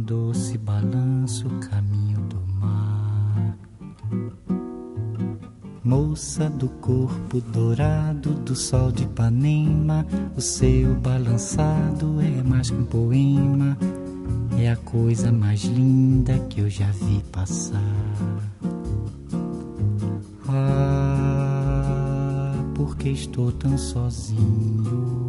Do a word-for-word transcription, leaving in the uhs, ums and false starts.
doce balanço, caminho do mar. Moça do corpo dourado do sol de Ipanema, o seu balançado é mais que um poema, é a coisa mais linda que eu já vi passar. Ah, porque estou tão sozinho?